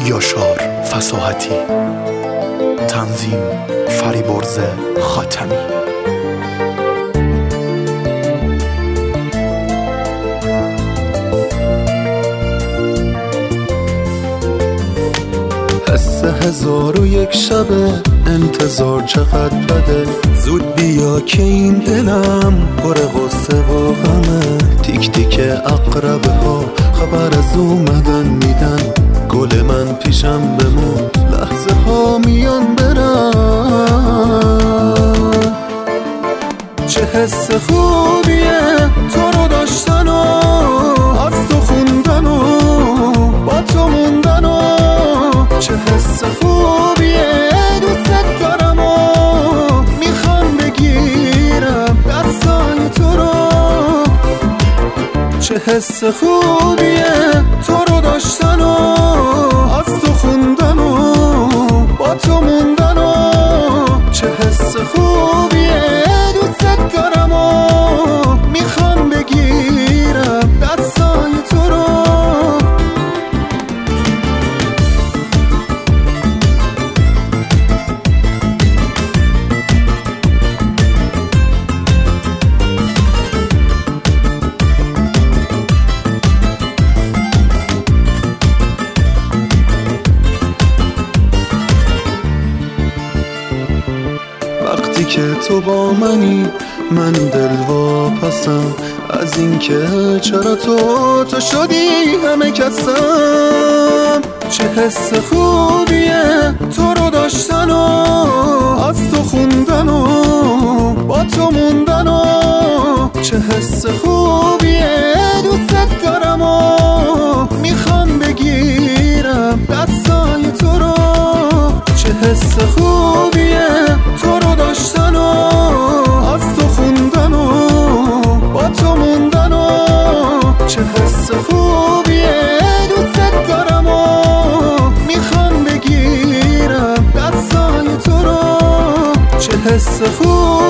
یاشار فصاحتی، تنظیم فریبرز خاتمی. حس 1001 شبه انتظار چقدر بده، زود بیا که این دلم پر غصه و غمه. تیک تیک عقربه ها خبر از اومدن میدن، گل من پیشم بمون لحظه ها میان برن. چه حس خوبیه تو رو داشتن و از تو خوندن و با تو موندن و چه حس خوبیه دوست دارم و میخوام بگیرم دستای تو رو. چه حس خوبیه تو رو داشتن و از تو خوندن و با تو موندن و چه حس خوبیه دوست دارم و میخوام بگیرم دستای تو رو. وقتی که تو با منی من دل واپسم، از این که چرا تو شدی همه کسم. چه حس خوبیه تو رو داشتن و از تو خوندن و با تو موندن و چه حس خوبیه دوست دارم و میخوام بگیرم دستای تو رو. چه حس خوبیه تو رو داشتن و از تو خوندن و با تو موندن و چه حس خوبیه دوست دارم و میخوام بگیرم دستای تو رو. چه حس خوبیه